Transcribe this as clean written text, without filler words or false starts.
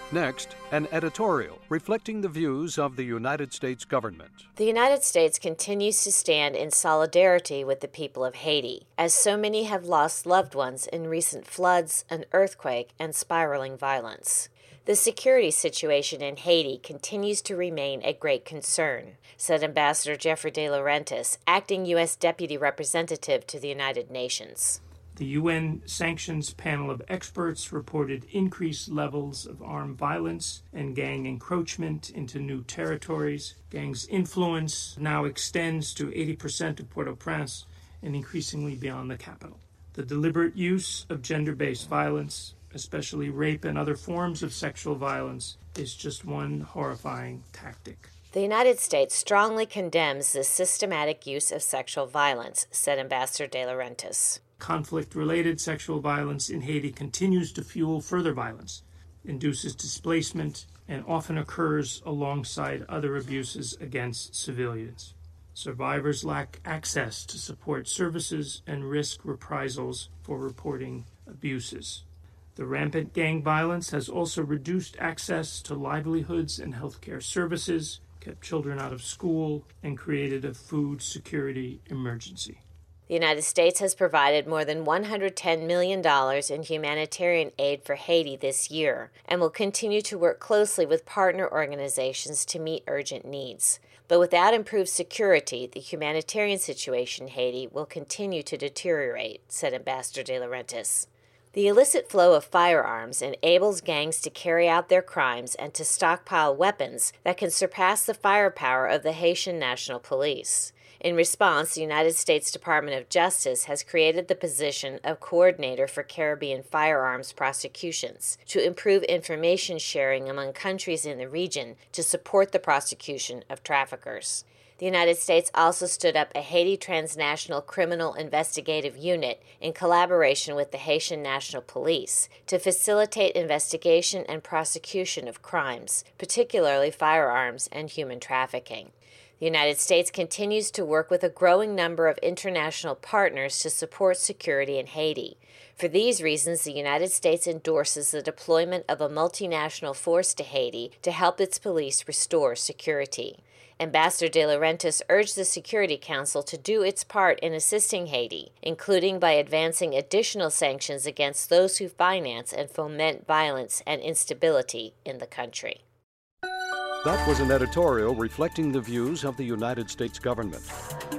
Next, an editorial reflecting the views of the United States government. The United States continues to stand in solidarity with the people of Haiti, as so many have lost loved ones in recent floods, an earthquake, and spiraling violence. The security situation in Haiti continues to remain a great concern, said Ambassador Jeffrey De Laurentiis, acting U.S. Deputy Representative to the United Nations. The UN sanctions panel of experts reported increased levels of armed violence and gang encroachment into new territories. Gangs' influence now extends to 80% of Port-au-Prince and increasingly beyond the capital. The deliberate use of gender-based violence, especially rape and other forms of sexual violence, is just one horrifying tactic. The United States strongly condemns this systematic use of sexual violence, said Ambassador De Laurentiis. Conflict-related sexual violence in Haiti continues to fuel further violence, induces displacement, and often occurs alongside other abuses against civilians. Survivors lack access to support services and risk reprisals for reporting abuses. The rampant gang violence has also reduced access to livelihoods and healthcare services, kept children out of school, and created a food security emergency. The United States has provided more than $110 million in humanitarian aid for Haiti this year and will continue to work closely with partner organizations to meet urgent needs. But without improved security, the humanitarian situation in Haiti will continue to deteriorate, said Ambassador De Laurentiis. The illicit flow of firearms enables gangs to carry out their crimes and to stockpile weapons that can surpass the firepower of the Haitian National Police. In response, the United States Department of Justice has created the position of Coordinator for Caribbean Firearms Prosecutions to improve information sharing among countries in the region to support the prosecution of traffickers. The United States also stood up a Haiti Transnational Criminal Investigative Unit in collaboration with the Haitian National Police to facilitate investigation and prosecution of crimes, particularly firearms and human trafficking. The United States continues to work with a growing number of international partners to support security in Haiti. For these reasons, the United States endorses the deployment of a multinational force to Haiti to help its police restore security. Ambassador De Laurentiis urged the Security Council to do its part in assisting Haiti, including by advancing additional sanctions against those who finance and foment violence and instability in the country. That was an editorial reflecting the views of the United States government.